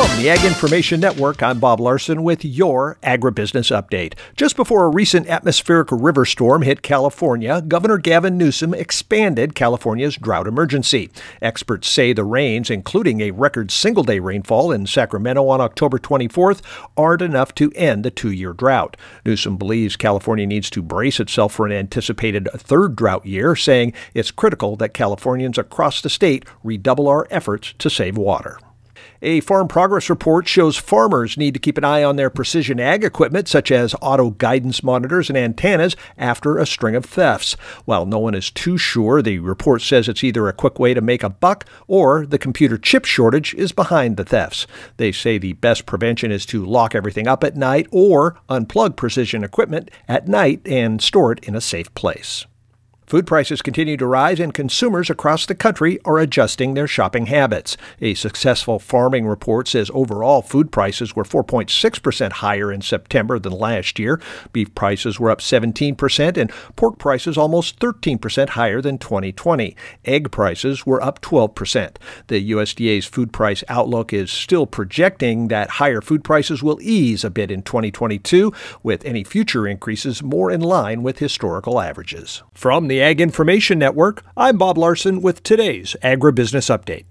From the Ag Information Network, I'm Bob Larson with your Agribusiness Update. Just before a recent atmospheric river storm hit California, Governor Gavin Newsom expanded California's drought emergency. Experts say the rains, including a record single-day rainfall in Sacramento on October 24th, aren't enough to end the two-year drought. Newsom believes California needs to brace itself for an anticipated third drought year, saying it's critical that Californians across the state redouble our efforts to save water. A farm progress report shows farmers need to keep an eye on their precision ag equipment, such as auto guidance monitors and antennas, after a string of thefts. While no one is too sure, the report says it's either a quick way to make a buck or the computer chip shortage is behind the thefts. They say the best prevention is to lock everything up at night or unplug precision equipment at night and store it in a safe place. Food prices continue to rise, and consumers across the country are adjusting their shopping habits. A successful farming report says overall food prices were 4.6% higher in September than last year. Beef prices were up 17%, and pork prices almost 13% higher than 2020. Egg prices were up 12%. The USDA's food price outlook is still projecting that higher food prices will ease a bit in 2022, with any future increases more in line with historical averages. From the Ag Information Network, I'm Bob Larson with today's Agribusiness Update.